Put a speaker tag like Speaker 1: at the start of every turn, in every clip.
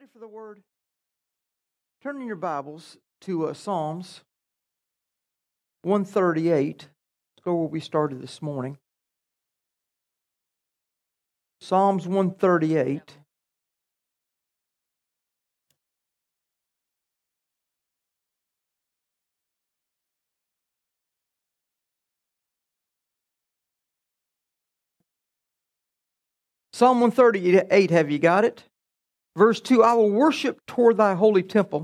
Speaker 1: ready for the word? Turn in your Bibles to Psalms 138. Let's go where we started this morning. Psalms 138. Psalm 138, have you got it? Verse 2, I will worship toward thy holy temple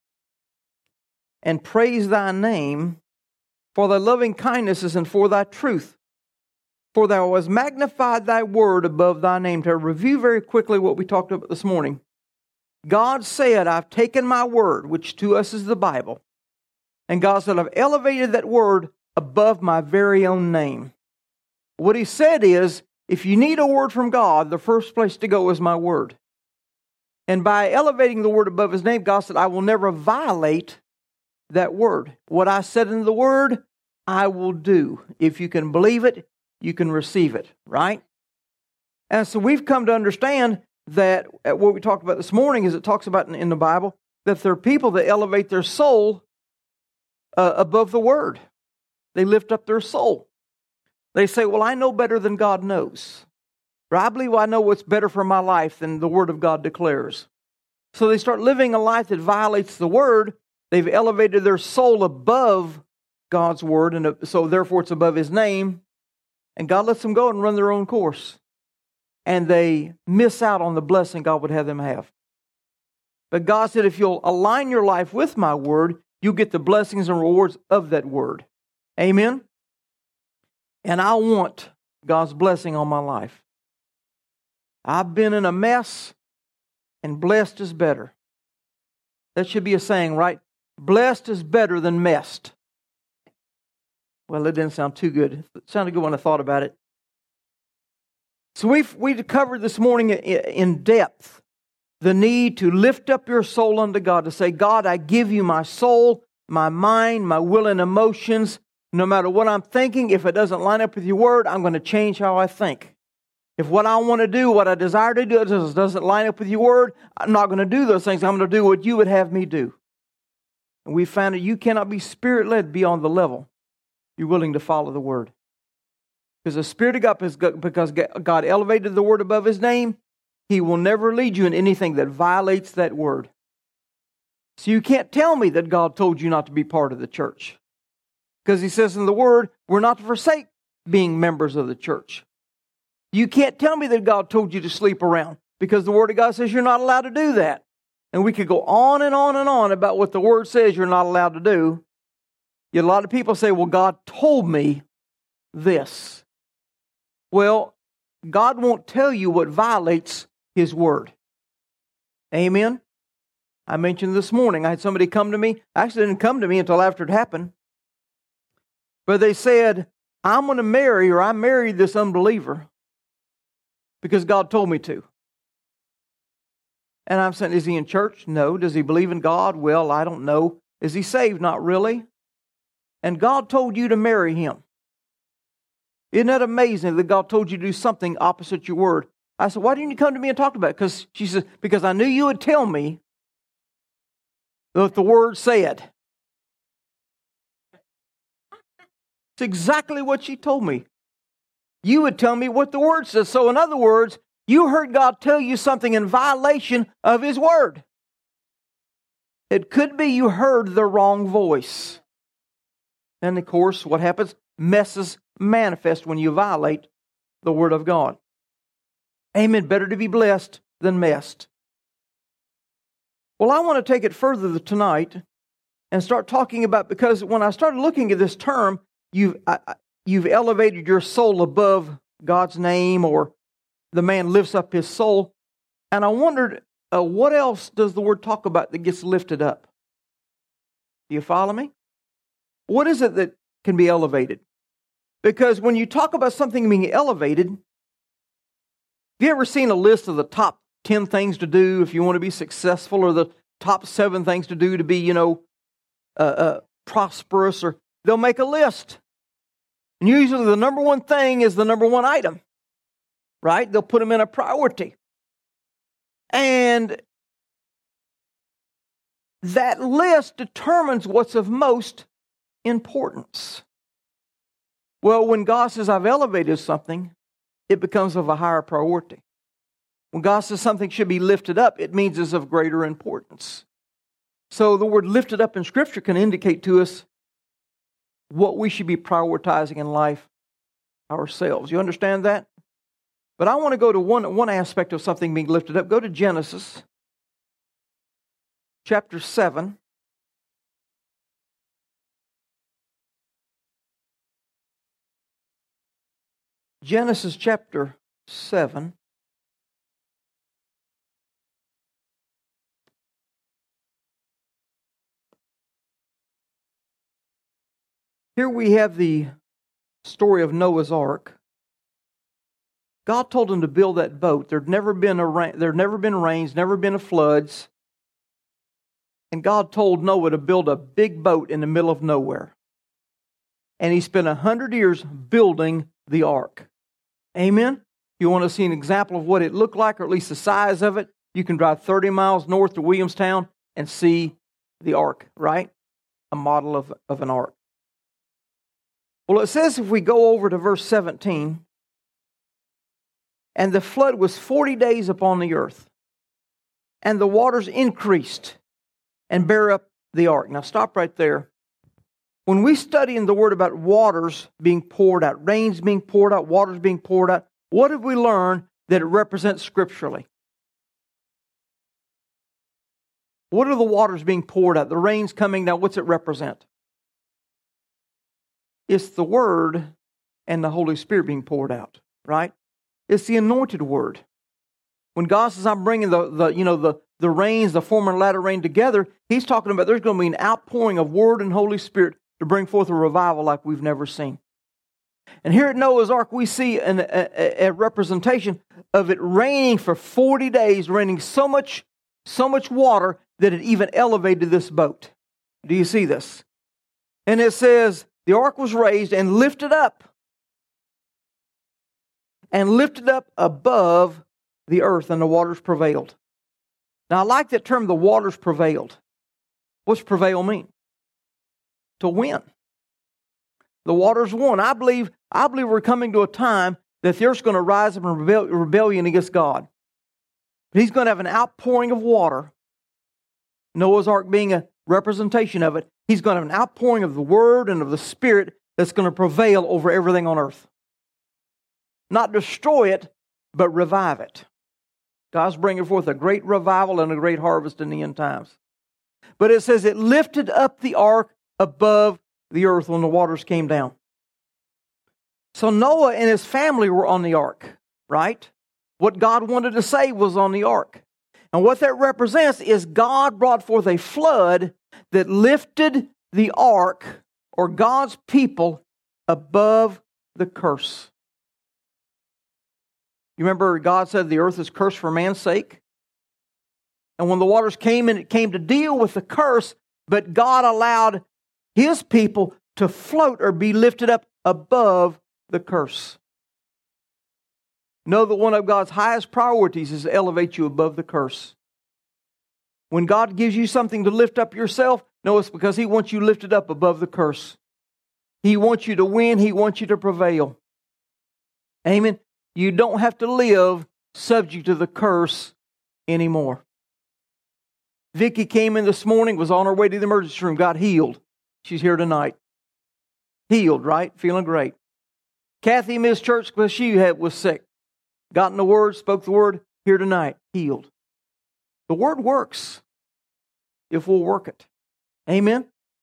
Speaker 1: and praise thy name for thy loving kindnesses and for thy truth. For thou hast magnified thy word above thy name. To review very quickly what we talked about this morning. God said, I've taken my word, which to us is the Bible. And God said, I've elevated that word above my very own name. What he said is, if you need a word from God, the first place to go is my word. And by elevating the word above his name, God said, I will never violate that word. What I said in the word, I will do. If you can believe it, you can receive it, right? And so we've come to understand that what we talked about this morning is it talks about in the Bible that there are people that elevate their soul above the word. They lift up their soul. They say, well, I know better than God knows. Or I believe I know what's better for my life than the Word of God declares. So they start living a life that violates the Word. They've elevated their soul above God's Word, and so therefore it's above His name. And God lets them go and run their own course. And they miss out on the blessing God would have them have. But God said, if you'll align your life with my Word, you'll get the blessings and rewards of that Word. Amen? And I want God's blessing on my life. I've been in a mess, and blessed is better. That should be a saying, right? Blessed is better than messed. Well, it didn't sound too good. It sounded good when I thought about it. So we've covered this morning in depth the need to lift up your soul unto God, to say, God, I give you my soul, my mind, my will and emotions. No matter what I'm thinking, if it doesn't line up with your word, I'm going to change how I think. If what I want to do, what I desire to do, doesn't line up with your word, I'm not going to do those things. I'm going to do what you would have me do. And we found that you cannot be Spirit-led beyond the level you're willing to follow the word. Because the Spirit of God, because God elevated the word above His name, He will never lead you in anything that violates that word. So you can't tell me that God told you not to be part of the church. Because He says in the word, we're not to forsake being members of the church. You can't tell me that God told you to sleep around, because the Word of God says you're not allowed to do that. And we could go on and on and on about what the Word says you're not allowed to do. Yet a lot of people say, well, God told me this. Well, God won't tell you what violates His Word. Amen? I mentioned this morning, I had somebody come to me. Actually, they didn't come to me until after it happened. But they said, I'm going to marry, or I married this unbeliever because God told me to. And I'm saying, is he in church? No. Does he believe in God? Well, I don't know. Is he saved? Not really. And God told you to marry him. Isn't that amazing that God told you to do something opposite your word? I said, why didn't you come to me and talk about it? Because she said, because I knew you would tell me what the word said. It's exactly what she told me. You would tell me what the word says. So in other words, you heard God tell you something in violation of His word. It could be you heard the wrong voice. And of course, what happens? Messes manifest when you violate the word of God. Amen. Better to be blessed than messed. Well, I want to take it further tonight and start talking about, because when I started looking at this term, you've elevated your soul above God's name, or the man lifts up his soul. And I wondered, what else does the word talk about that gets lifted up? Do you follow me? What is it that can be elevated? Because when you talk about something being elevated, have you ever seen a list of the top 10 things to do if you want to be successful, or the top 7 things to do to be, prosperous? Or they'll make a list. And usually the number one thing is the number one item, right? They'll put them in a priority. And that list determines what's of most importance. Well, when God says, I've elevated something, it becomes of a higher priority. When God says something should be lifted up, it means it's of greater importance. So the word lifted up in Scripture can indicate to us what we should be prioritizing in life ourselves. You understand that? But I want to go to one aspect of something being lifted up. Go to Genesis chapter 7. Genesis chapter 7. Here we have the story of Noah's Ark. God told him to build that boat. There'd never been rains, never been floods. And God told Noah to build a big boat in the middle of nowhere. And he spent 100 years building the ark. Amen? You want to see an example of what it looked like, or at least the size of it? You can drive 30 miles north to Williamstown and see the ark, right? A model of an ark. Well, it says if we go over to verse 17, and the flood was 40 days upon the earth, and the waters increased and bare up the ark. Now stop right there. When we study in the Word about waters being poured out, rains being poured out, waters being poured out, what have we learned that it represents scripturally? What are the waters being poured out? The rains coming down, what's it represent? It's the Word and the Holy Spirit being poured out, right? It's the anointed Word. When God says, I'm bringing the rains, the former and latter rain together, He's talking about there's going to be an outpouring of Word and Holy Spirit to bring forth a revival like we've never seen. And here at Noah's Ark, we see a representation of it raining for 40 days, raining so much water that it even elevated this boat. Do you see this? And it says, the ark was raised and lifted up above the earth, and the waters prevailed. Now, I like that term, the waters prevailed. What's prevail mean? To win. The waters won. I believe we're coming to a time that the earth's going to rise up in rebellion against God. He's going to have an outpouring of water. Noah's Ark being a representation of it. He's going to have an outpouring of the Word and of the Spirit that's going to prevail over everything on earth. Not destroy it, but revive it. God's bringing forth a great revival and a great harvest in the end times. But it says it lifted up the ark above the earth when the waters came down. So Noah and his family were on the ark, right? What God wanted to say was on the ark. And what that represents is God brought forth a flood that lifted the ark, or God's people, above the curse. You remember God said the earth is cursed for man's sake? And when the waters came in, it came to deal with the curse, but God allowed His people to float or be lifted up above the curse. Know that one of God's highest priorities is to elevate you above the curse. When God gives you something to lift up yourself, know it's because He wants you lifted up above the curse. He wants you to win. He wants you to prevail. Amen. You don't have to live subject to the curse anymore. Vicky came in this morning, was on her way to the emergency room, got healed. She's here tonight. Healed, right? Feeling great. Kathy missed church because she was sick. Got in the Word, spoke the Word, here tonight, healed. The Word works if we'll work it. Amen?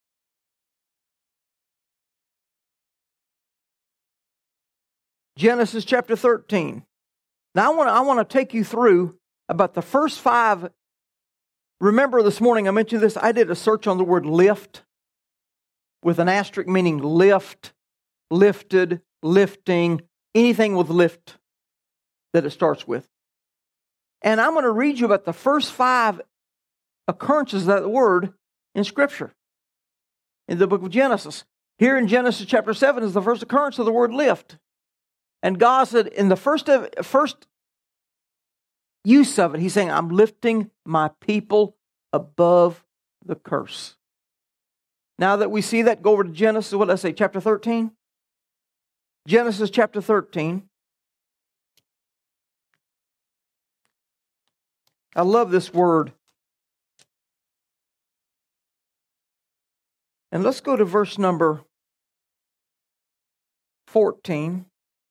Speaker 1: Genesis chapter 13. Now I want to take you through about the first 5. Remember this morning I mentioned this. I did a search on the word lift with an asterisk meaning lift, lifted, lifting, anything with lift that it starts with. And I'm going to read you about the first 5 occurrences of that word in Scripture, in the book of Genesis. Here in Genesis chapter 7 is the first occurrence of the word lift. And God said in the first use of it, He's saying, I'm lifting my people above the curse. Now that we see that, go over to Genesis, what did I say, chapter 13? Genesis chapter 13. I love this word. And let's go to verse number 14.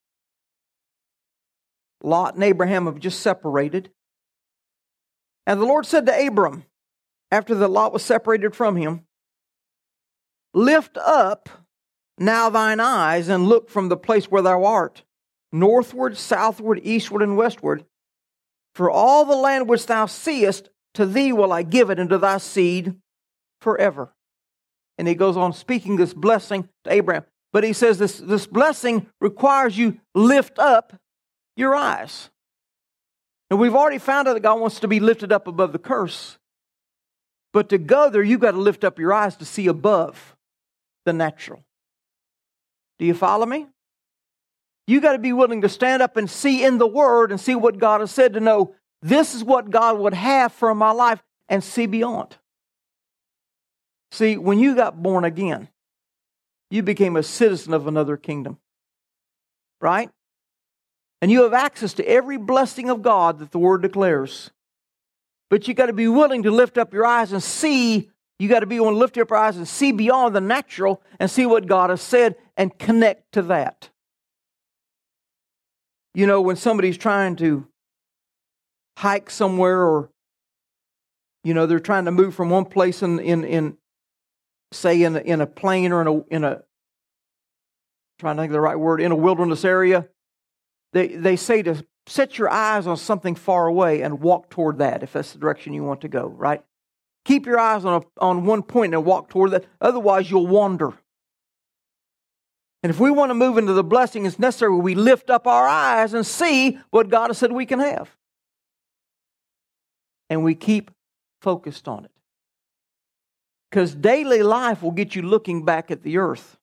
Speaker 1: Lot and Abraham have just separated. And the Lord said to Abram, after that Lot was separated from him, lift up now thine eyes and look from the place where thou art, northward, southward, eastward, and westward. For all the land which thou seest, to thee will I give it, and to thy seed forever. And he goes on speaking this blessing to Abraham. But he says this blessing requires you lift up your eyes. And we've already found out that God wants to be lifted up above the curse. But to go there, you've got to lift up your eyes to see above the natural. Do you follow me? You got to be willing to stand up and see in the Word and see what God has said, to know this is what God would have for my life, and see beyond. See, when you got born again, you became a citizen of another kingdom. Right? And you have access to every blessing of God that the Word declares. But you got to be willing to lift up your eyes and see. You got to be willing to lift up your eyes and see beyond the natural and see what God has said and connect to that. You know, when somebody's trying to hike somewhere, or, you know, they're trying to move from one place in a plain, or in a trying to think of the right word, in a wilderness area, they say to set your eyes on something far away and walk toward that, if that's the direction you want to go, right? Keep your eyes on one point and walk toward that. Otherwise, you'll wander. And if we want to move into the blessing, it's necessary we lift up our eyes and see what God has said we can have. And we keep focused on it. Because daily life will get you looking back at the earth.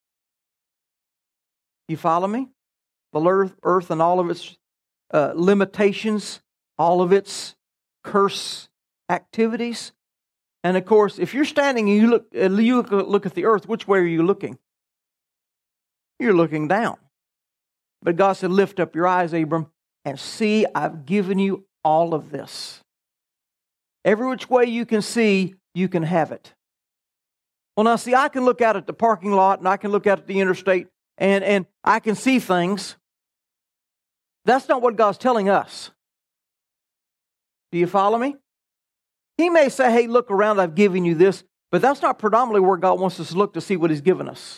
Speaker 1: You follow me? The earth and all of its limitations, all of its curse activities. And of course, if you're standing and you look at the earth, which way are you looking? You're looking down. But God said, lift up your eyes, Abram, and see, I've given you all of this. Every which way you can see, you can have it. Well, now, see, I can look out at the parking lot, and I can look out at the interstate, and I can see things. That's not what God's telling us. Do you follow me? He may say, hey, look around, I've given you this, but that's not predominantly where God wants us to look to see what He's given us.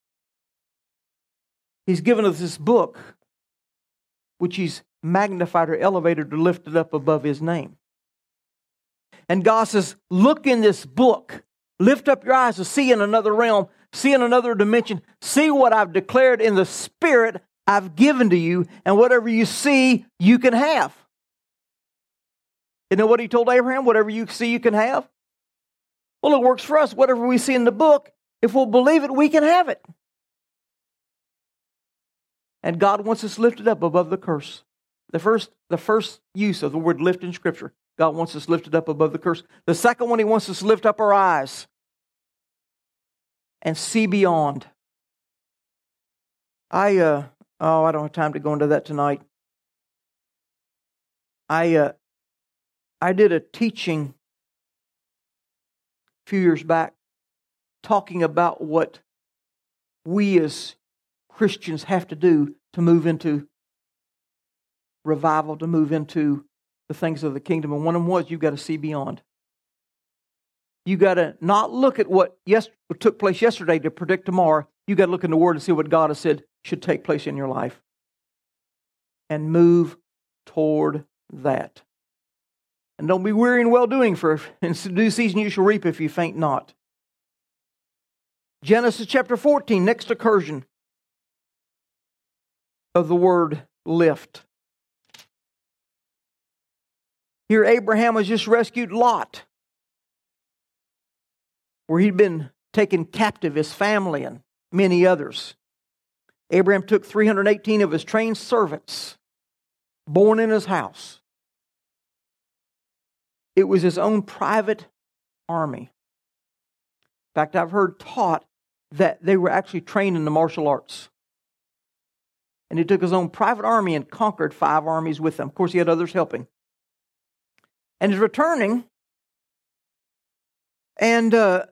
Speaker 1: He's given us this book, which He's magnified or elevated or lifted up above His name. And God says, look in this book. Lift up your eyes to see in another realm, see in another dimension, see what I've declared in the Spirit I've given to you, and whatever you see, you can have. You know what He told Abraham? Whatever you see, you can have. Well, it works for us. Whatever we see in the book, if we'll believe it, we can have it. And God wants us lifted up above the curse. The first use of the word lift in Scripture. God wants us lifted up above the curse. The second one, He wants us to lift up our eyes and see beyond. I don't have time to go into that tonight. I did a teaching a few years back talking about what we as Christians have to do to move into revival, to move into the things of the kingdom. And one of them was, you've got to see beyond. You've got to not look at what took place yesterday to predict tomorrow. You've got to look in the Word and see what God has said should take place in your life. And move toward that. And don't be weary in well-doing, for in due season you shall reap if you faint not. Genesis chapter 14, next incursion of the word lift. Here Abraham has just rescued Lot, where he'd been taken captive, his family and many others. Abraham took 318 of his trained servants, born in his house. It was his own private army. fact, I've heard taught that they were actually trained in the martial arts. And he took his own private army and conquered 5 armies with them. Of course, he had others helping. And he's returning. And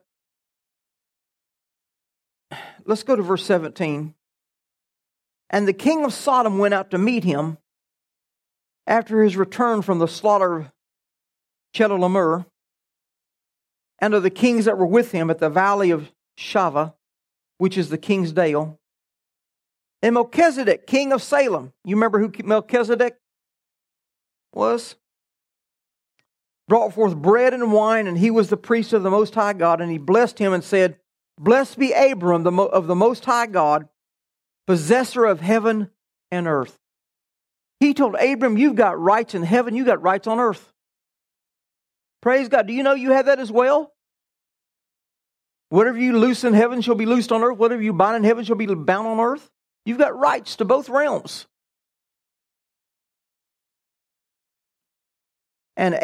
Speaker 1: let's go to verse 17. And the king of Sodom went out to meet him after his return from the slaughter of Chedorlaomer, and of the kings that were with him at the valley of Shaveh, which is the king's dale. And Melchizedek, king of Salem, you remember who Melchizedek was? Brought forth bread and wine, and he was the priest of the Most High God, and he blessed him and said, Blessed be Abram of the Most High God, possessor of heaven and earth. He told Abram, you've got rights in heaven, you've got rights on earth. Praise God. Do you know you have that as well? Whatever you loose in heaven shall be loosed on earth. Whatever you bind in heaven shall be bound on earth. You've got rights to both realms. And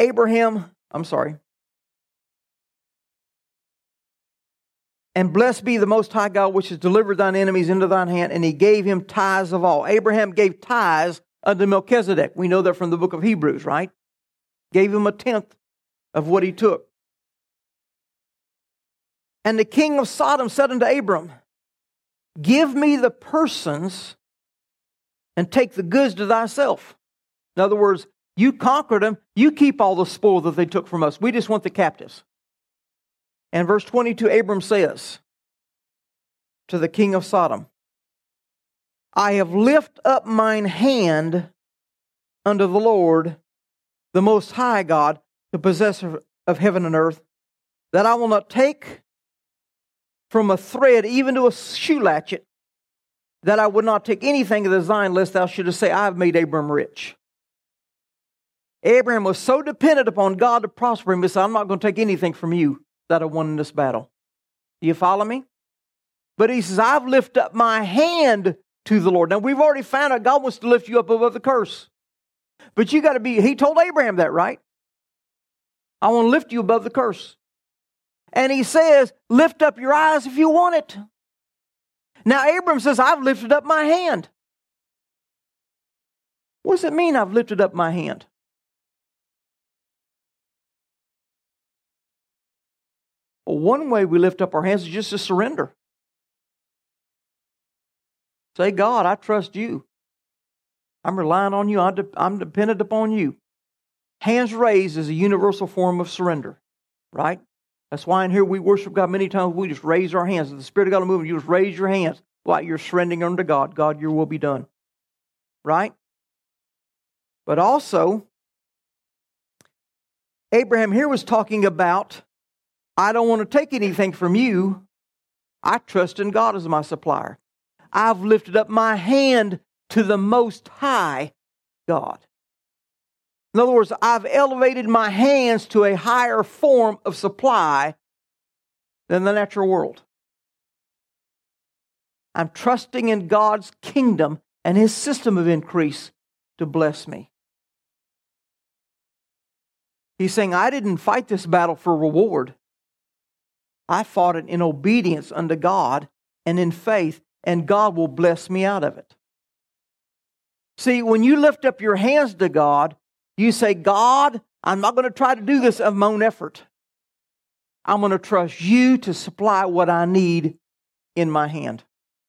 Speaker 1: And blessed be the Most High God, which has delivered thine enemies into thine hand, and he gave him tithes of all. Abraham gave tithes unto Melchizedek. We know that from the book of Hebrews, right? Gave him 1/10 of what he took. And the king of Sodom said unto Abram, Give me the persons and take the goods to thyself. In other words, you conquered them, you keep all the spoil that they took from us. We just want the captives. And verse 22, Abram says to the king of Sodom, I have lifted up mine hand unto the Lord, the Most High God, the possessor of heaven and earth, that I will not take from a thread even to a shoe latchet, that I would not take anything of thine, lest thou shouldest say, I have made Abram rich. Abraham was so dependent upon God to prosper him, he said, I'm not going to take anything from you that I won in this battle. Do you follow me? But he says, I've lifted up my hand to the Lord. Now, we've already found out God wants to lift you up above the curse. But you got to be, he told Abraham that, right? I want to lift you above the curse. And he says, lift up your eyes if you want it. Now, Abram says, I've lifted up my hand. What does it mean, I've lifted up my hand? Well, one way we lift up our hands is just to surrender. Say, God, I trust you. I'm relying on you. I'm dependent upon you. Hands raised is a universal form of surrender, right? That's why in here we worship God many times. We just raise our hands. If the Spirit of God will move, you just raise your hands like you're surrendering unto God. God, your will be done. Right? But also, Abraham here was talking about, I don't want to take anything from you. I trust in God as my supplier. I've lifted up my hand to the Most High God. In other words, I've elevated my hands to a higher form of supply than the natural world. I'm trusting in God's kingdom and His system of increase to bless me. He's saying, I didn't fight this battle for reward. I fought it in obedience unto God and in faith, and God will bless me out of it. See, when you lift up your hands to God, you say, God, I'm not going to try to do this of my own effort. I'm going to trust you to supply what I need in my hand.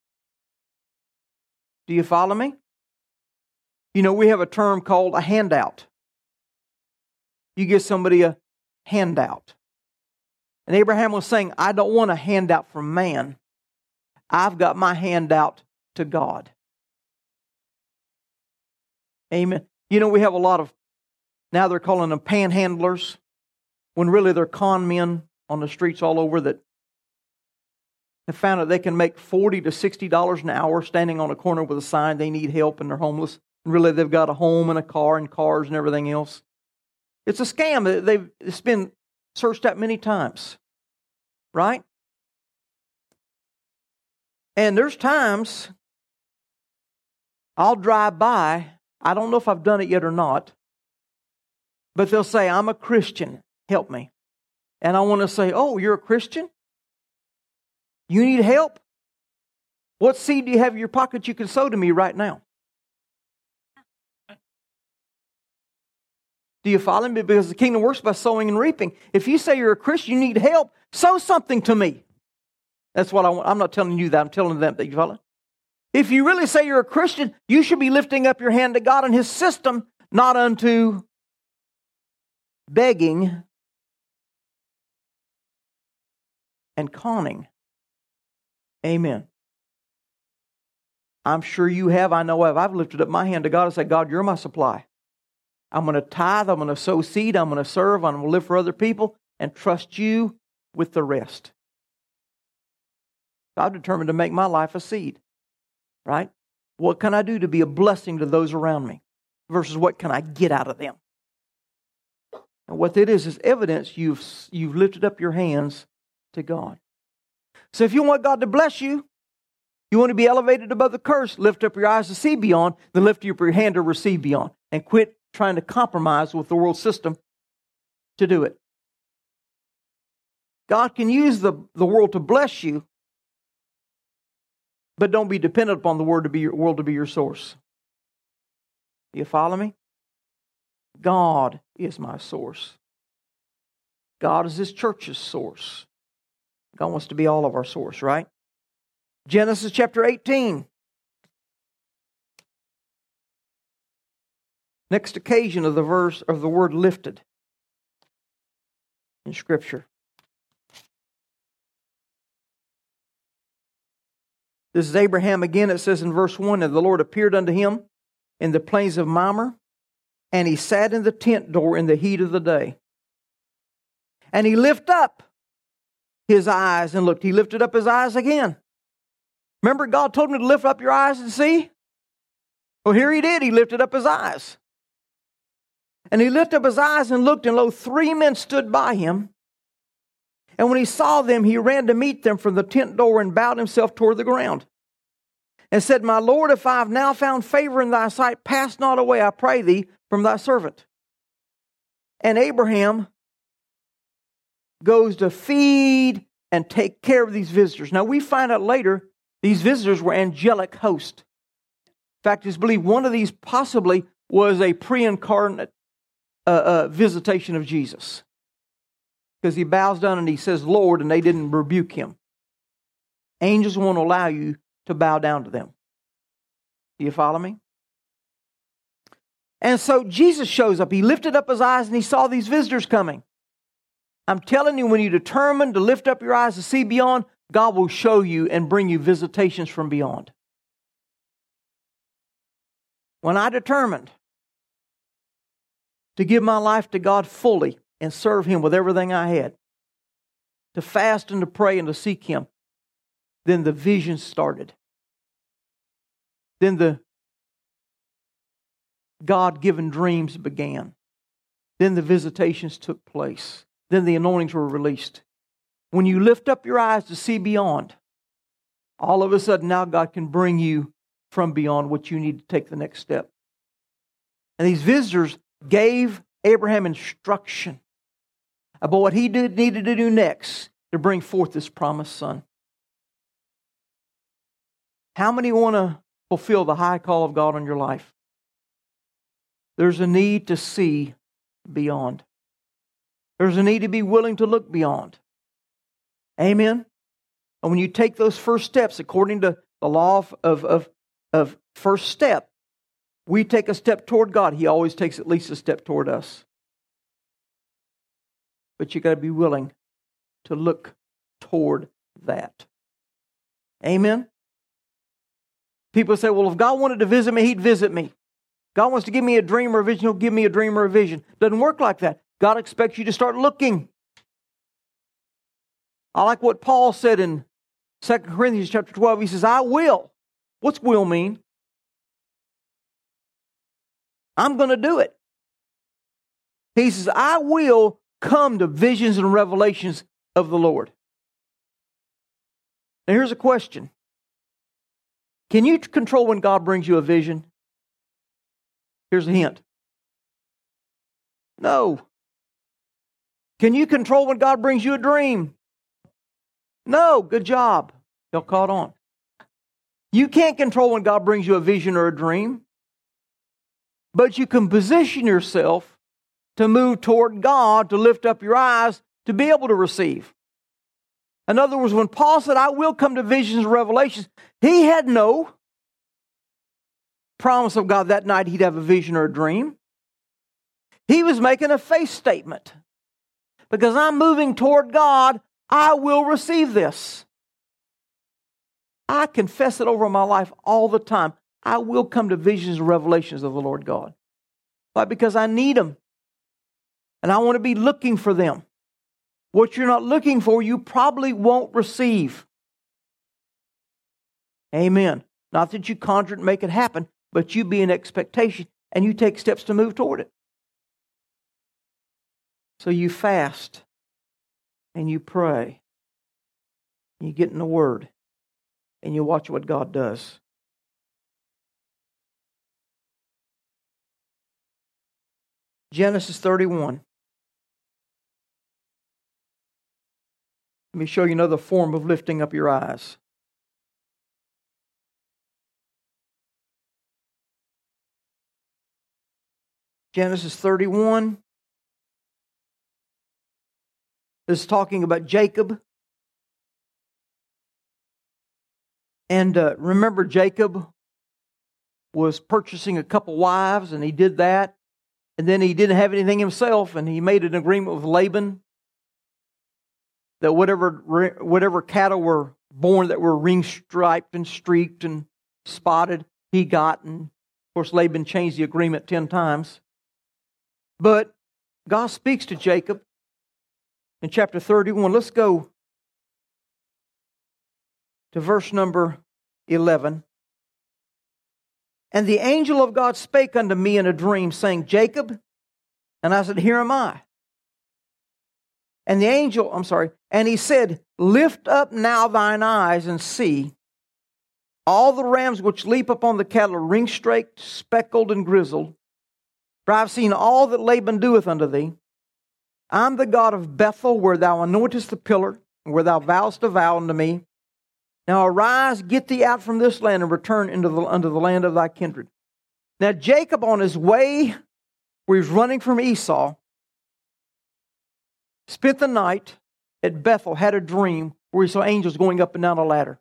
Speaker 1: Do you follow me? You know, we have a term called a handout. You give somebody a handout. And Abraham was saying, I don't want a handout from man. I've got my handout to God. Amen. You know, we have a lot of, now they're calling them panhandlers, when really they're con men on the streets all over that have found that they can make $40 to $60 an hour standing on a corner with a sign they need help and they're homeless. And really they've got a home and a car and cars and everything else. It's a scam. It's been searched out many times. Right? And there's times I'll drive by. I don't know if I've done it yet or not. But they'll say, I'm a Christian. Help me. And I want to say, oh, you're a Christian? You need help? What seed do you have in your pocket you can sow to me right now? Do you follow me? Because the kingdom works by sowing and reaping. If you say you're a Christian, you need help, sow something to me. That's what I want. I'm not telling you that. I'm telling them that. You follow? If you really say you're a Christian, you should be lifting up your hand to God and His system, not unto begging and conning. Amen. I'm sure you have. I know I've lifted up my hand to God and said, God, you're my supply. I'm going to tithe. I'm going to sow seed. I'm going to serve. I'm going to live for other people and trust you with the rest. I've determined to make my life a seed. Right? What can I do to be a blessing to those around me? Versus what can I get out of them? And what that is evidence you've lifted up your hands to God. So if you want God to bless you, you want to be elevated above the curse, lift up your eyes to see beyond, then lift up your hand to receive beyond. And quit trying to compromise with the world system to do it. God can use the world to bless you, but don't be dependent upon the world to be your source. Do you follow me? God is my source. God is His church's source. God wants to be all of our source, right? Genesis chapter 18. Next occasion of the verse of the word lifted in Scripture. This is Abraham again. It says in verse 1, and the Lord appeared unto him in the plains of Mamre, and he sat in the tent door in the heat of the day. And he lifted up his eyes and looked. He lifted up his eyes again. Remember, God told him to lift up your eyes and see? Well, here he did. He lifted up his eyes. And he lifted up his eyes and looked, and lo, 3 men stood by him. And when he saw them, he ran to meet them from the tent door and bowed himself toward the ground. And said, My Lord, if I have now found favor in thy sight, pass not away, I pray thee, from thy servant. And Abraham goes to feed and take care of these visitors. Now we find out later, these visitors were angelic hosts. In fact, it's believed one of these possibly was a pre-incarnate visitation of Jesus. Because he bows down and he says, Lord, and they didn't rebuke him. Angels won't allow you to bow down to them. Do you follow me? And so Jesus shows up. He lifted up his eyes and he saw these visitors coming. I'm telling you, when you determine to lift up your eyes to see beyond, God will show you and bring you visitations from beyond. When I determined to give my life to God fully and serve Him with everything I had, to fast and to pray and to seek Him, then the vision started. Then the God-given dreams began. Then the visitations took place. Then the anointings were released. When you lift up your eyes to see beyond, all of a sudden now God can bring you from beyond what you need to take the next step. And these visitors gave Abraham instruction about what he needed to do next to bring forth this promised son. How many want to fulfill the high call of God on your life? There's a need to see beyond. There's a need to be willing to look beyond. Amen? And when you take those first steps, according to the law of first step, we take a step toward God. He always takes at least a step toward us. But you got to be willing to look toward that. Amen? People say, well, if God wanted to visit me, He'd visit me. God wants to give me a dream or a vision, He'll give me a dream or a vision. Doesn't work like that. God expects you to start looking. I like what Paul said in 2 Corinthians chapter 12. He says, I will. What's will mean? I'm going to do it. He says, I will come to visions and revelations of the Lord. Now here's a question. Can you control when God brings you a vision? Here's a hint. No. Can you control when God brings you a dream? No. Good job. Y'all caught on? You can't control when God brings you a vision or a dream, but you can position yourself to move toward God, to lift up your eyes, to be able to receive. In other words, when Paul said, I will come to visions and revelations, he had no promise of God that night he'd have a vision or a dream. He was making a faith statement. Because I'm moving toward God, I will receive this. I confess it over my life all the time. I will come to visions and revelations of the Lord God. Why? Because I need them. And I want to be looking for them. What you're not looking for, you probably won't receive. Amen. Not that you conjure it and make it happen, but you be in expectation and you take steps to move toward it. So you fast and you pray. And you get in the Word and you watch what God does. Genesis 31. Let me show you another form of lifting up your eyes. Genesis 31. This is talking about Jacob. And remember, Jacob was purchasing a couple wives, and he did that. And then he didn't have anything himself, and he made an agreement with Laban that whatever cattle were born that were ring-striped and streaked and spotted, he got. And of course, Laban changed the agreement 10 times. But God speaks to Jacob in chapter 31. Let's go to verse number 11. And the angel of God spake unto me in a dream, saying, Jacob. And I said, Here am I. And the angel, and he said, Lift up now thine eyes and see. All the rams which leap upon the cattle are ring-straked, speckled, and grizzled. For I have seen all that Laban doeth unto thee. I am the God of Bethel, where thou anointest the pillar, and where thou vowest a vow unto me. Now arise, get thee out from this land, and return unto the land of thy kindred. Now Jacob, on his way where he was running from Esau, spent the night at Bethel, had a dream where he saw angels going up and down a ladder.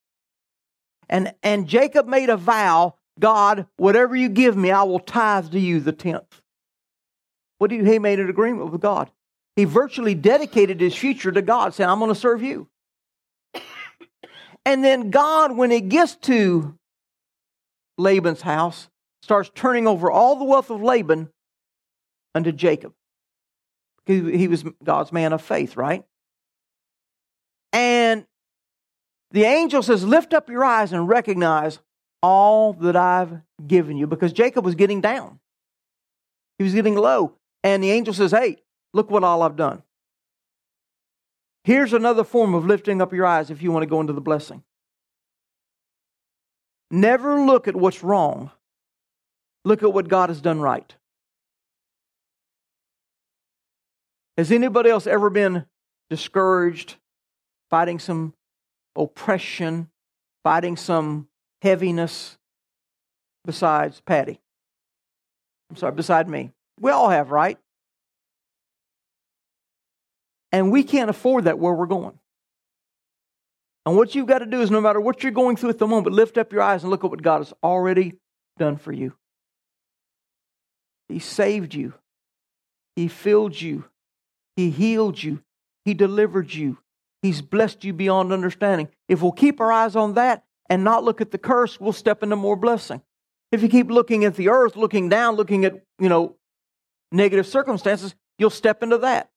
Speaker 1: And Jacob made a vow, God, whatever you give me, I will tithe to you the 10th. He made an agreement with God. He virtually dedicated his future to God, saying, I'm going to serve you. And then God, when he gets to Laban's house, starts turning over all the wealth of Laban unto Jacob. He was God's man of faith, right? And the angel says, lift up your eyes and recognize all that I've given you. Because Jacob was getting down. He was getting low. And the angel says, hey, look what all I've done. Here's another form of lifting up your eyes if you want to go into the blessing. Never look at what's wrong. Look at what God has done right. Has anybody else ever been discouraged, fighting some oppression, fighting some heaviness besides Patty? Beside me. We all have, right? And we can't afford that where we're going. And what you've got to do is, no matter what you're going through at the moment, lift up your eyes and look at what God has already done for you. He saved you. He filled you. He healed you. He delivered you. He's blessed you beyond understanding. If we'll keep our eyes on that and not look at the curse, we'll step into more blessing. If you keep looking at the earth, looking down, looking at, negative circumstances, you'll step into that.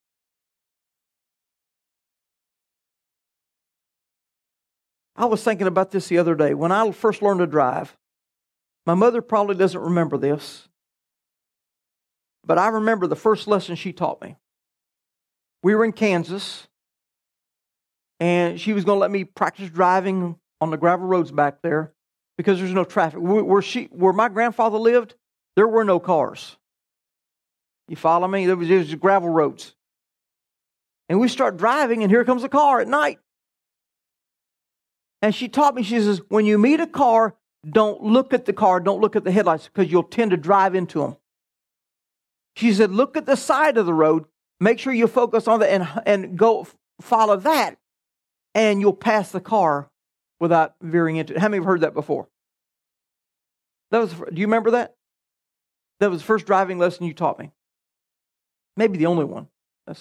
Speaker 1: I was thinking about this the other day. When I first learned to drive, my mother probably doesn't remember this, but I remember the first lesson she taught me. We were in Kansas, and she was going to let me practice driving on the gravel roads back there because there's no traffic. Where my grandfather lived, there were no cars. You follow me? There was just gravel roads. And we start driving, and here comes a car at night. And she taught me, she says, when you meet a car, don't look at the car, don't look at the headlights, because you'll tend to drive into them. She said, look at the side of the road, make sure you focus on that and go follow that, and you'll pass the car without veering into it. How many have heard that before? Do you remember that? That was the first driving lesson you taught me. Maybe the only one.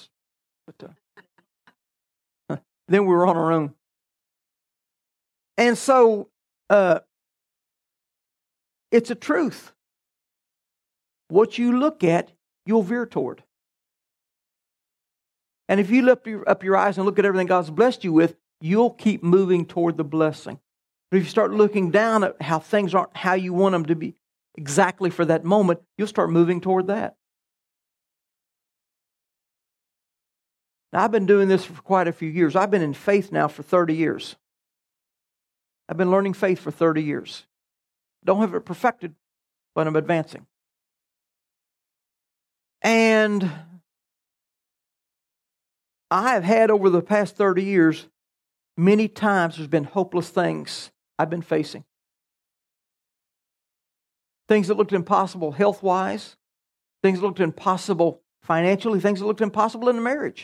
Speaker 1: Then we were on our own. And so, it's a truth. What you look at, you'll veer toward. And if you lift up your eyes and look at everything God's blessed you with, you'll keep moving toward the blessing. But if you start looking down at how things aren't how you want them to be exactly for that moment, you'll start moving toward that. Now, I've been doing this for quite a few years. I've been in faith now for 30 years. I've been learning faith for 30 years. Don't have it perfected, but I'm advancing. And I have had over the past 30 years, many times there's been hopeless things I've been facing. Things that looked impossible health-wise, things that looked impossible financially, things that looked impossible in a marriage.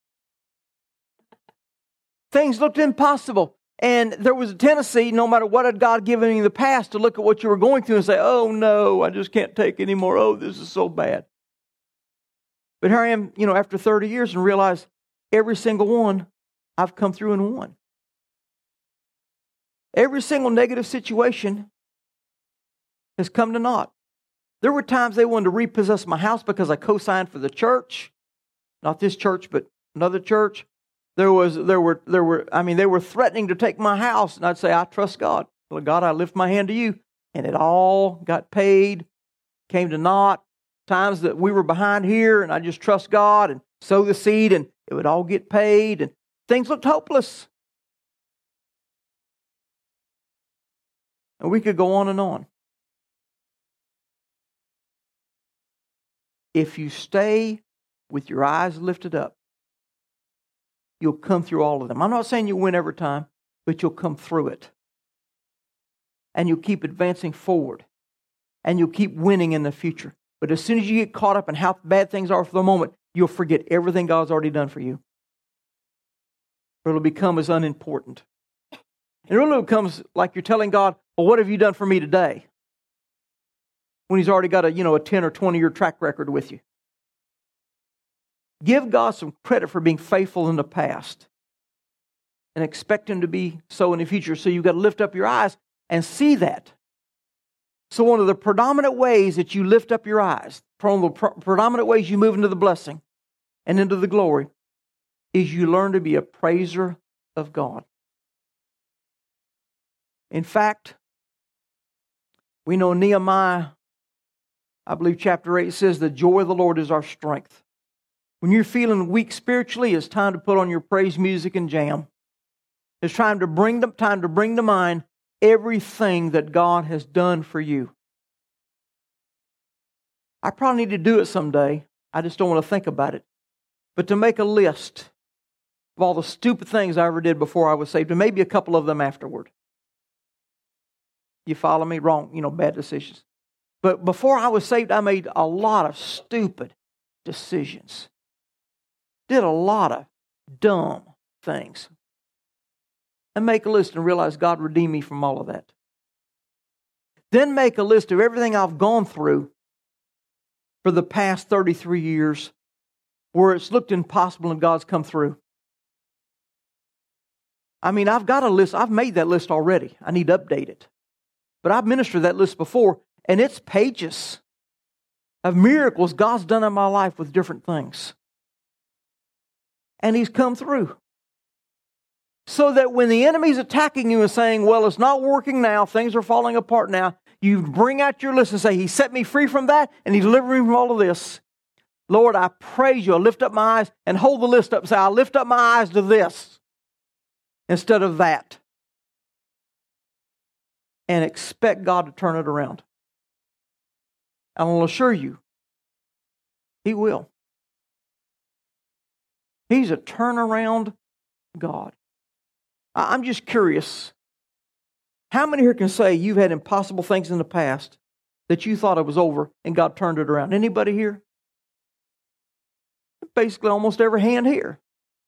Speaker 1: Things looked impossible. And there was a tendency, no matter what had God given you in the past, to look at what you were going through and say, oh no, I just can't take anymore. Oh, this is so bad. But here I am, after 30 years and realize every single one I've come through and won. Every single negative situation has come to naught. There were times they wanted to repossess my house because I co-signed for the church. Not this church, but another church. They were threatening to take my house, and I'd say, I trust God. Well, God, I lift my hand to you. And it all got paid, came to naught. Times that we were behind here, and I just trust God and sow the seed, and it would all get paid, and things looked hopeless. And we could go on and on. If you stay with your eyes lifted up, you'll come through all of them. I'm not saying you'll win every time, but you'll come through it. And you'll keep advancing forward. And you'll keep winning in the future. But as soon as you get caught up in how bad things are for the moment, you'll forget everything God's already done for you. Or it'll become as unimportant. And it really becomes like you're telling God, well, what have you done for me today? When He's already got a 10 or 20 year track record with you. Give God some credit for being faithful in the past. And expect Him to be so in the future. So you've got to lift up your eyes and see that. So one of the predominant ways that you lift up your eyes, one of the predominant ways you move into the blessing and into the glory, is you learn to be a praiser of God. In fact, we know Nehemiah, I believe chapter 8 says, the joy of the Lord is our strength. When you're feeling weak spiritually, it's time to put on your praise music and jam. It's time to bring to mind everything that God has done for you. I probably need to do it someday. I just don't want to think about it. But to make a list of all the stupid things I ever did before I was saved, and maybe a couple of them afterward. You follow me? Wrong, bad decisions. But before I was saved, I made a lot of stupid decisions. Did a lot of dumb things. And make a list and realize God redeemed me from all of that. Then make a list of everything I've gone through for the past 33 years where it's looked impossible and God's come through. I've got a list. I've made that list already. I need to update it. But I've ministered that list before, and it's pages of miracles God's done in my life with different things. And He's come through. So that when the enemy's attacking you and saying, well, it's not working now, things are falling apart now, you bring out your list and say, He set me free from that, and He delivered me from all of this. Lord, I praise You. I lift up my eyes and hold the list up and say, I lift up my eyes to this instead of that. And expect God to turn it around. I will assure you, He will. He's a turnaround God. I'm just curious. How many here can say you've had impossible things in the past that you thought it was over and God turned it around? Anybody here? Basically almost every hand here.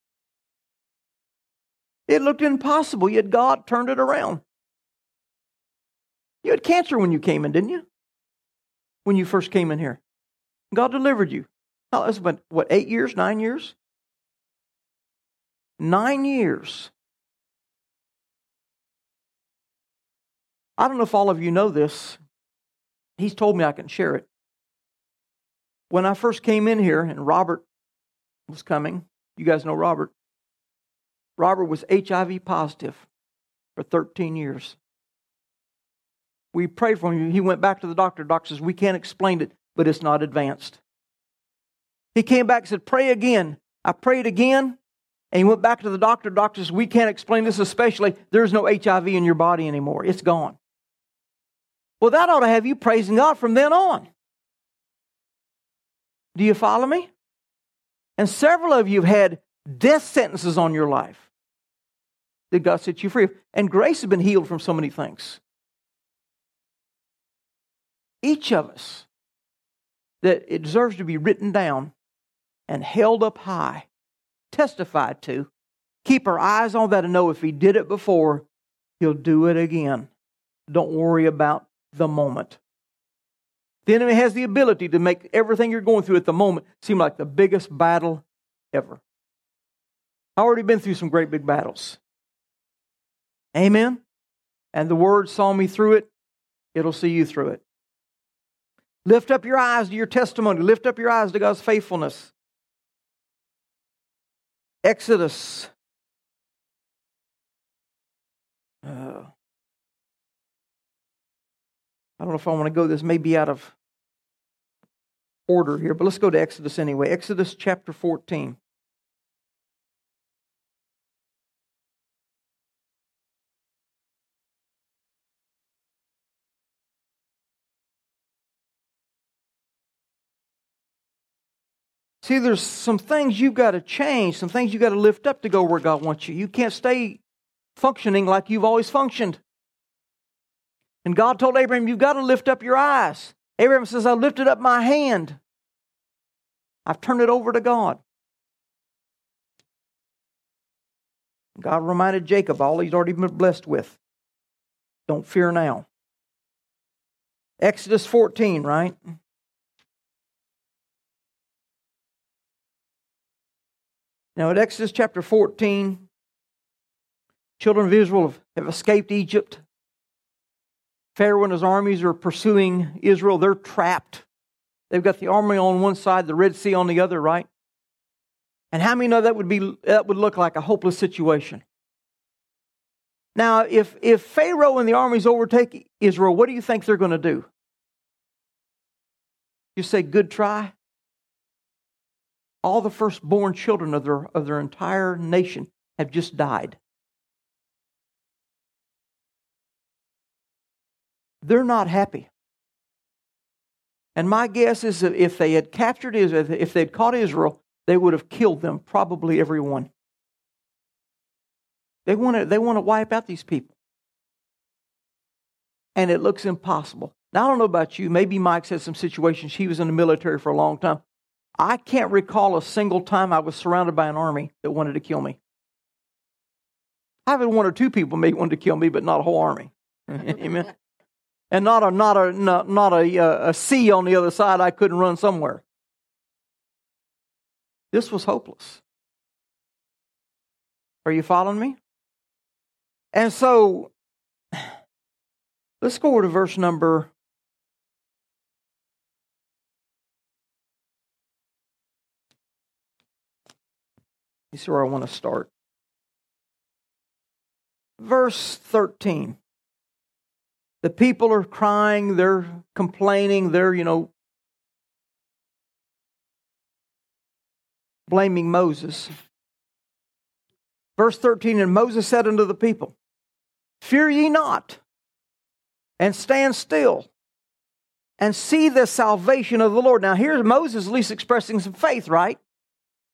Speaker 1: It looked impossible, yet God turned it around. You had cancer when you came in, didn't you? When you first came in here. God delivered you. Oh, that's been, 8 years, 9 years? 9 years. I don't know if all of you know this. He's told me I can share it. When I first came in here and Robert was coming, you guys know Robert. Robert was HIV positive for 13 years. We prayed for him. He went back to the doctor. The doctor says, we can't explain it, but it's not advanced. He came back and said, pray again. I prayed again, and he went back to the doctor. The doctor says, we can't explain this, especially there's no HIV in your body anymore. It's gone. Well, that ought to have you praising God from then on. Do you follow me? And several of you have had death sentences on your life that God set you free of. And Grace has been healed from so many things. Each of us, that it deserves to be written down and held up high, testified to. Keep our eyes on that and know if He did it before, He'll do it again. Don't worry about the moment. The enemy has the ability to make everything you're going through at the moment seem like the biggest battle ever. I've already been through some great big battles. Amen? And the Word saw me through it. It'll see you through it. Lift up your eyes to your testimony. Lift up your eyes to God's faithfulness. Exodus. I don't know if I want to go, this may be out of order here, but let's go to Exodus anyway. Exodus chapter 14. See, there's some things you've got to change, some things you've got to lift up to go where God wants you. You can't stay functioning like you've always functioned. And God told Abraham, you've got to lift up your eyes. Abraham says, I lifted up my hand. I've turned it over to God. God reminded Jacob all he's already been blessed with. Don't fear now. Exodus 14, right? Now, in Exodus chapter 14, children of Israel have escaped Egypt. Pharaoh and his armies are pursuing Israel. They're trapped. They've got the army on one side, the Red Sea on the other, right? And how many know that would look like a hopeless situation? Now, if Pharaoh and the armies overtake Israel, what do you think they're going to do? You say, good try? All the firstborn children of their entire nation have just died. They're not happy. And my guess is that if they had captured Israel, if they'd caught Israel, they would have killed them, probably everyone. They want to wipe out these people. And it looks impossible. Now, I don't know about you. Maybe Mike's had some situations. He was in the military for a long time. I can't recall a single time I was surrounded by an army that wanted to kill me. I've had one or two people maybe wanted to kill me, but not a whole army. Amen. And not a sea on the other side I couldn't run somewhere. This was hopeless. Are you following me? And so, let's go over to verse number this is where I want to start. Verse 13. The people are crying, they're complaining, they're, blaming Moses. Verse 13, and Moses said unto the people, fear ye not, and stand still, and see the salvation of the Lord. Now here's Moses at least expressing some faith, right?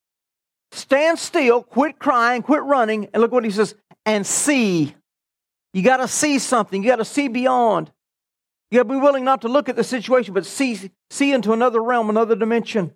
Speaker 1: Stand still, quit crying, quit running, and look what he says, and see You got to see something. You got to see beyond. You got to be willing not to look at the situation, but see into another realm, another dimension.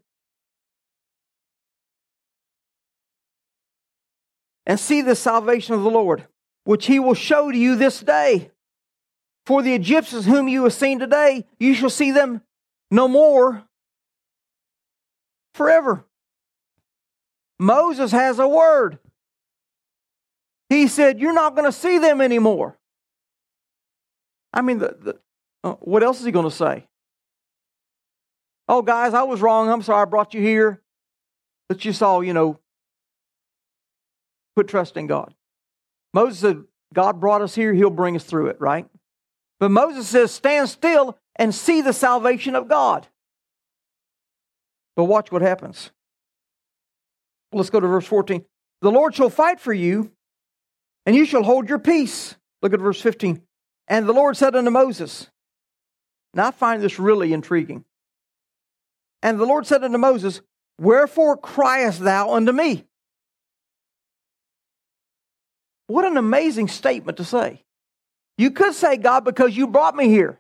Speaker 1: And see the salvation of the Lord, which He will show to you this day. For the Egyptians whom you have seen today, you shall see them no more forever. Moses has a word. He said, you're not going to see them anymore. I mean, what else is he going to say? Oh, guys, I was wrong. I'm sorry I brought you here. But you saw, put trust in God. Moses said, God brought us here. He'll bring us through it, right? But Moses says, stand still and see the salvation of God. But watch what happens. Let's go to verse 14. The Lord shall fight for you, and you shall hold your peace. Look at verse 15. And the Lord said unto Moses, now I find this really intriguing. And the Lord said unto Moses, wherefore criest thou unto me? What an amazing statement to say. You could say, God, because you brought me here.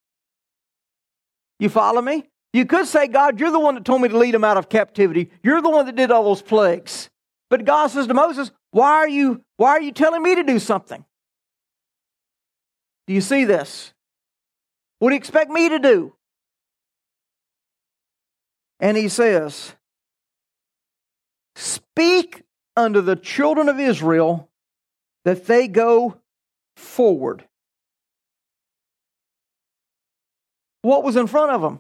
Speaker 1: You follow me? You could say, God, you're the one that told me to lead them out of captivity. You're the one that did all those plagues. But God says to Moses, why are you telling me to do something? Do you see this? What do you expect me to do? And he says, speak unto the children of Israel that they go forward. What was in front of them?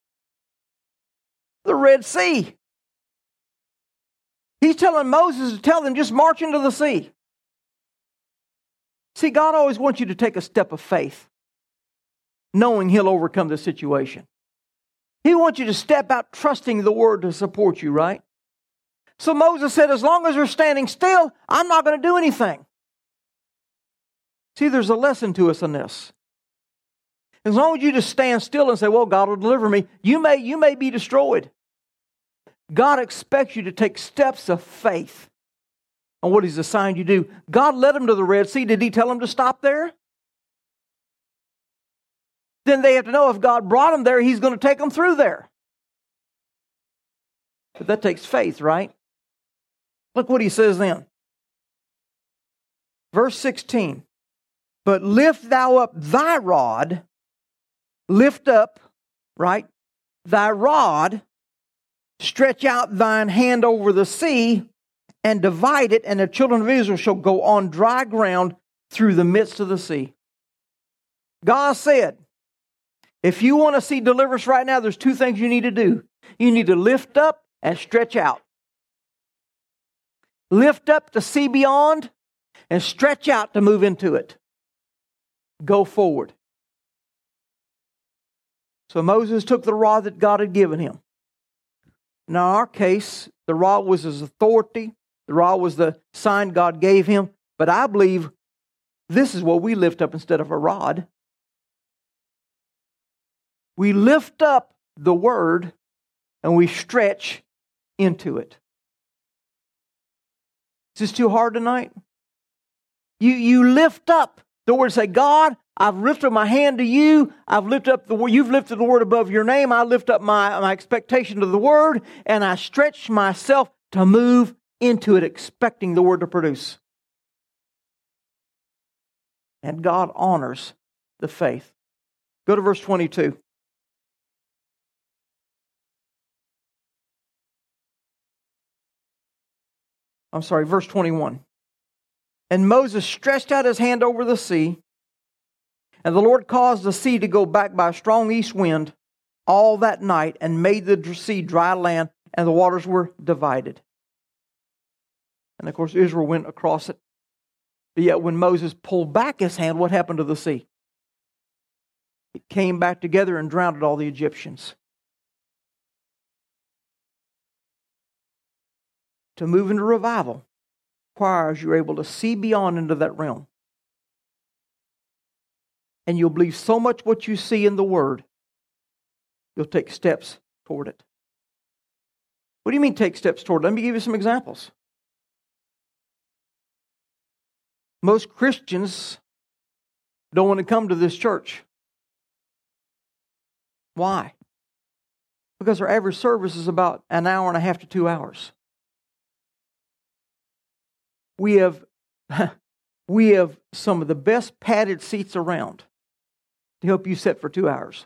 Speaker 1: The Red Sea. He's telling Moses to tell them, just march into the sea. See, God always wants you to take a step of faith, knowing He'll overcome the situation. He wants you to step out trusting the Word to support you, right? So Moses said, as long as we're standing still, I'm not going to do anything. See, there's a lesson to us in this. As long as you just stand still and say, well, God will deliver me, you may be destroyed. God expects you to take steps of faith on what He's assigned you to do. God led them to the Red Sea. Did He tell them to stop there? Then they have to know if God brought them there, He's going to take them through there. But that takes faith, right? Look what He says then. Verse 16. But lift thou up thy rod, lift up, right, thy rod, stretch out thine hand over the sea, and divide it, and the children of Israel shall go on dry ground through the midst of the sea. God said, if you want to see deliverance right now, there's two things you need to do. You need to lift up and stretch out. Lift up to see beyond, and stretch out to move into it. Go forward. So Moses took the rod that God had given him. Now, in our case, the rod was His authority. The rod was the sign God gave him. But I believe this is what we lift up instead of a rod. We lift up the Word and we stretch into it. Is this too hard tonight? You lift up the Word, say, God, I've lifted my hand to you. I've lifted up the Word. You've lifted the Word above your name. I lift up my expectation to the Word, and I stretch myself to move into it, expecting the Word to produce. And God honors the faith. Go to verse 22. Verse 21. And Moses stretched out his hand over the sea, and the Lord caused the sea to go back by a strong east wind all that night, and made the sea dry land, and the waters were divided. And of course, Israel went across it. But yet when Moses pulled back his hand, what happened to the sea? It came back together and drowned all the Egyptians. To move into revival requires you're able to see beyond into that realm. And you'll believe so much what you see in the Word, you'll take steps toward it. What do you mean take steps toward it? Let me give you some examples. Most Christians don't want to come to this church. Why? Because our average service is about an hour and a half to 2 hours. We have some of the best padded seats around to help you sit for 2 hours.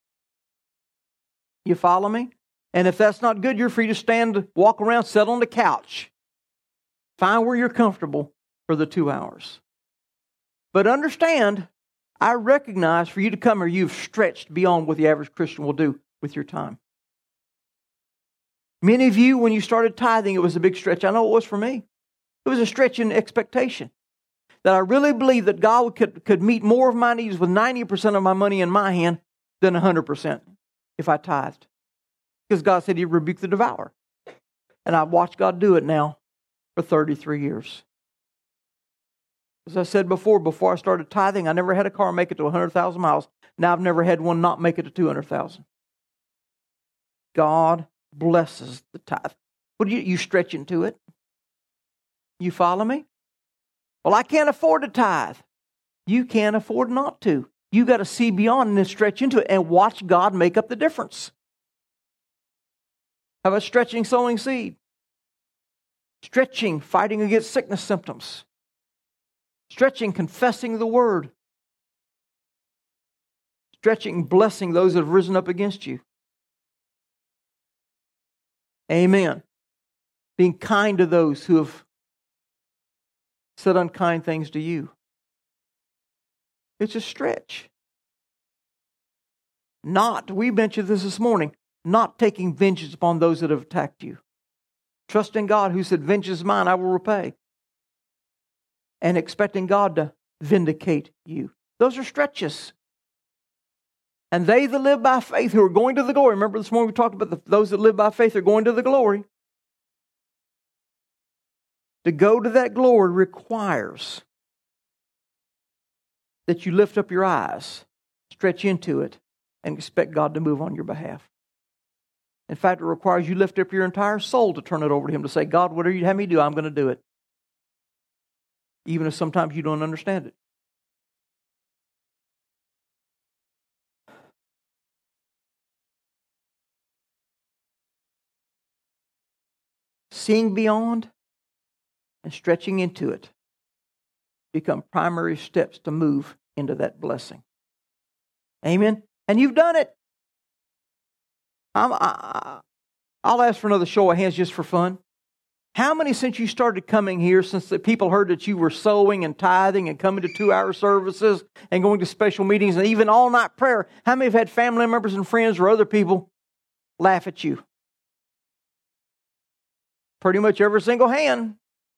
Speaker 1: You follow me? And if that's not good, you're free to stand, walk around, sit on the couch. Find where you're comfortable for the 2 hours. But understand, I recognize for you to come here, you've stretched beyond what the average Christian will do with your time. Many of you, when you started tithing, it was a big stretch. I know it was for me. It was a stretch in expectation. That I really believe that God could meet more of my needs with 90% of my money in my hand than 100% if I tithed. Because God said He'd rebuke the devourer. And I've watched God do it now for 33 years. As I said before I started tithing, I never had a car make it to 100,000 miles. Now I've never had one not make it to 200,000. God blesses the tithe. What do you stretch into it? You follow me? Well, I can't afford to tithe. You can't afford not to. You got to see beyond and then stretch into it and watch God make up the difference. How about stretching, sowing seed? Stretching, fighting against sickness symptoms. Stretching, confessing the word. Stretching, blessing those that have risen up against you. Amen. Being kind to those who have said unkind things to you. It's a stretch. We mentioned this morning, not taking vengeance upon those that have attacked you. Trust in God who said, vengeance is mine, I will repay. And expecting God to vindicate you. Those are stretches. And they that live by faith who are going to the glory. Remember this morning we talked about those that live by faith are going to the glory. To go to that glory requires that you lift up your eyes, stretch into it, and expect God to move on your behalf. In fact, it requires you lift up your entire soul to turn it over to Him, to say, God, whatever you'd have me do, I'm going to do it. Even if sometimes you don't understand it. Seeing beyond and stretching into it become primary steps to move into that blessing. Amen? And you've done it. I'll ask for another show of hands just for fun. How many, since you started coming here, since the people heard that you were sowing and tithing and coming to 2-hour services and going to special meetings and even all-night prayer, how many have had family members and friends or other people laugh at you? Pretty much every single hand.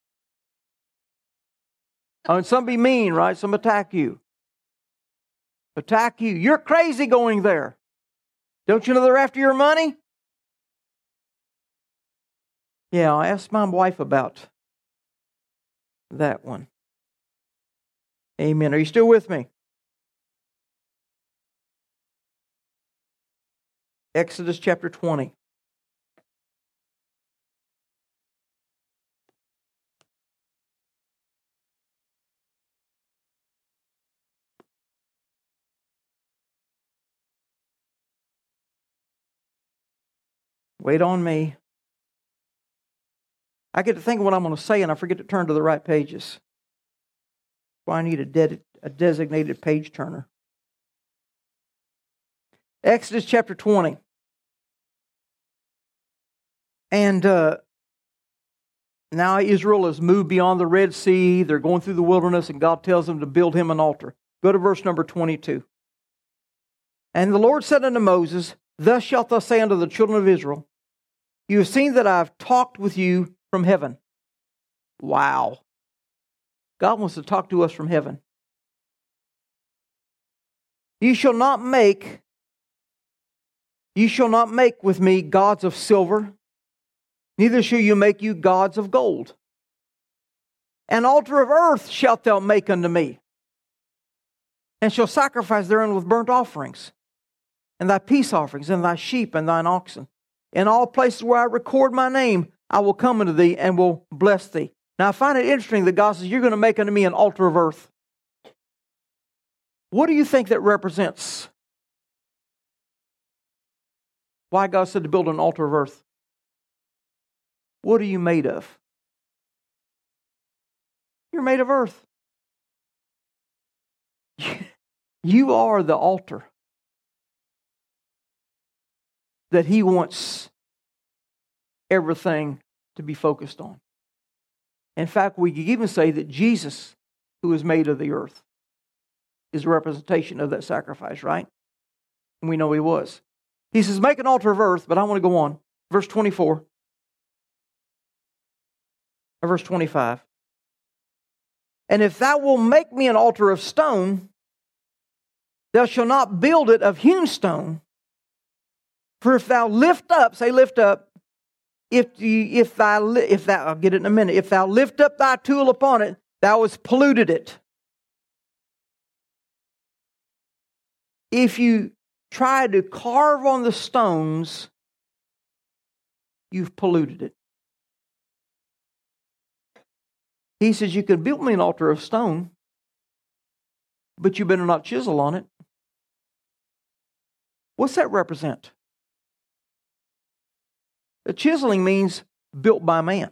Speaker 1: And some be mean, right? Some attack you. Attack you. You're crazy going there. Don't you know they're after your money? Yeah, I asked my wife about that one. Amen. Are you still with me? Exodus chapter 20. Wait on me. I get to think of what I'm going to say and I forget to turn to the right pages. Well, I need a designated page turner. Exodus chapter 20. And now Israel has moved beyond the Red Sea. They're going through the wilderness and God tells them to build Him an altar. Go to verse number 22. And the Lord said unto Moses, Thus shalt thou say unto the children of Israel, You have seen that I have talked with you from heaven. Wow. God wants to talk to us from heaven. You shall not make with me gods of silver, neither shall you make you gods of gold. An altar of earth shalt thou make unto me, and shall sacrifice therein with burnt offerings, and thy peace offerings, and thy sheep, and thine oxen. In all places where I record my name, I will come unto thee and will bless thee. Now I find it interesting that God says, You're going to make unto me an altar of earth. What do you think that represents? Why God said to build an altar of earth? What are you made of? You're made of earth. You are the altar that He wants everything to be focused on. In fact, we could even say that Jesus, who is made of the earth, is a representation of that sacrifice, right? And we know He was. He says, make an altar of earth, but I want to go on. Verse 24. Or verse 25. And if thou wilt make me an altar of stone, thou shalt not build it of hewn stone. For if thou lift up, say lift up, if thou, I'll get it in a minute, if thou lift up thy tool upon it, thou hast polluted it. If you try to carve on the stones, you've polluted it. He says, you can build me an altar of stone, but you better not chisel on it. What's that represent? The chiseling means built by man.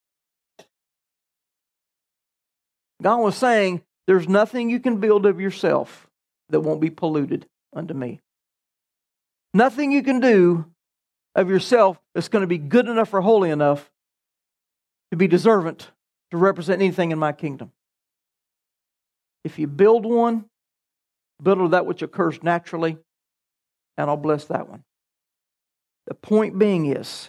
Speaker 1: God was saying, there's nothing you can build of yourself that won't be polluted unto me. Nothing you can do of yourself that's going to be good enough or holy enough to be deserving to represent anything in my kingdom. If you build one, build of that which occurs naturally, and I'll bless that one. The point being is,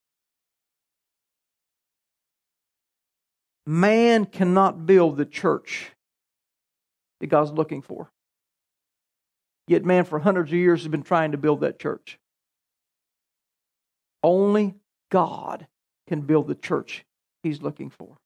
Speaker 1: man cannot build the church that God's looking for. Yet man for hundreds of years has been trying to build that church. Only God can build the church He's looking for.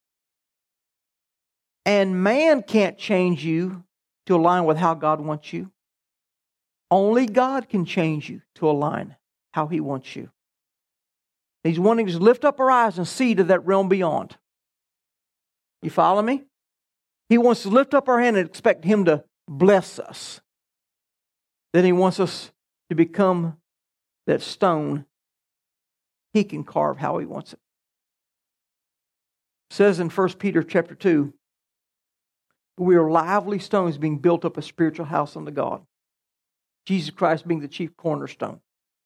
Speaker 1: And man can't change you to align with how God wants you. Only God can change you to align how He wants you. He's wanting to lift up our eyes and see to that realm beyond. You follow me? He wants to lift up our hand and expect Him to bless us. Then He wants us to become that stone He can carve how He wants it. It says in 1 Peter chapter 2, we are lively stones being built up a spiritual house unto God. Jesus Christ being the chief cornerstone.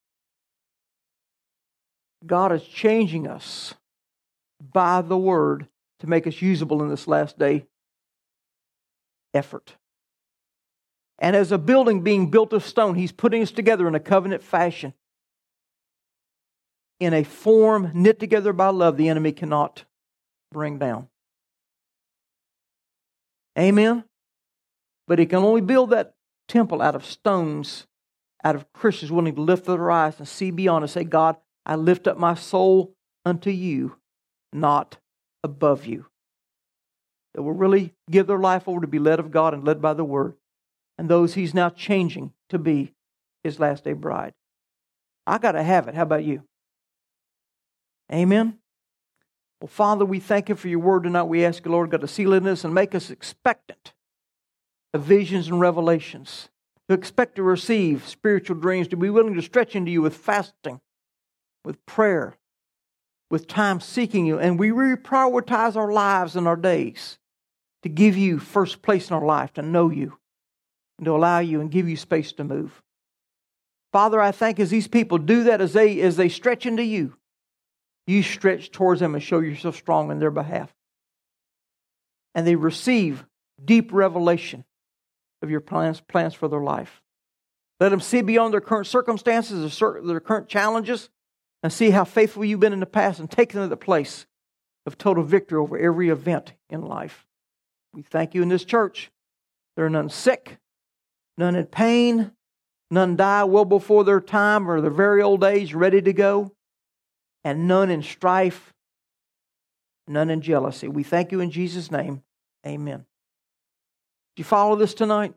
Speaker 1: God is changing us by the Word to make us usable in this last day effort. And as a building being built of stone, He's putting us together in a covenant fashion. In a form knit together by love the enemy cannot bring down. Amen? But He can only build that temple out of stones, out of Christians willing to lift their eyes and see beyond and say, God, I lift up my soul unto you, not above you. That will really give their life over to be led of God and led by the Word. And those He's now changing to be His last day bride. I got to have it. How about you? Amen? Well, Father, we thank You for Your Word tonight. We ask You, Lord God, to seal it in us and make us expectant of visions and revelations. To expect to receive spiritual dreams. To be willing to stretch into You with fasting, with prayer, with time seeking You. And we reprioritize our lives and our days to give You first place in our life, to know You, and to allow You and give You space to move. Father, I thank as these people do that, as they stretch into You, You stretch towards them and show Yourself strong in their behalf. And they receive deep revelation of Your plans for their life. Let them see beyond their current circumstances, their current challenges, and see how faithful You've been in the past and take them to the place of total victory over every event in life. We thank You in this church. There are none sick, none in pain, none die well before their time or their very old age, ready to go, and none in strife, none in jealousy. We thank You in Jesus' name. Amen. Did you follow this tonight?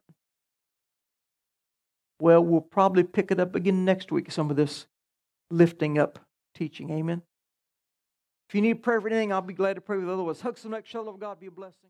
Speaker 1: Well, we'll probably pick it up again next week, some of this lifting up teaching. Amen. If you need prayer for anything, I'll be glad to pray with others. Hug some next show of God. Be a blessing.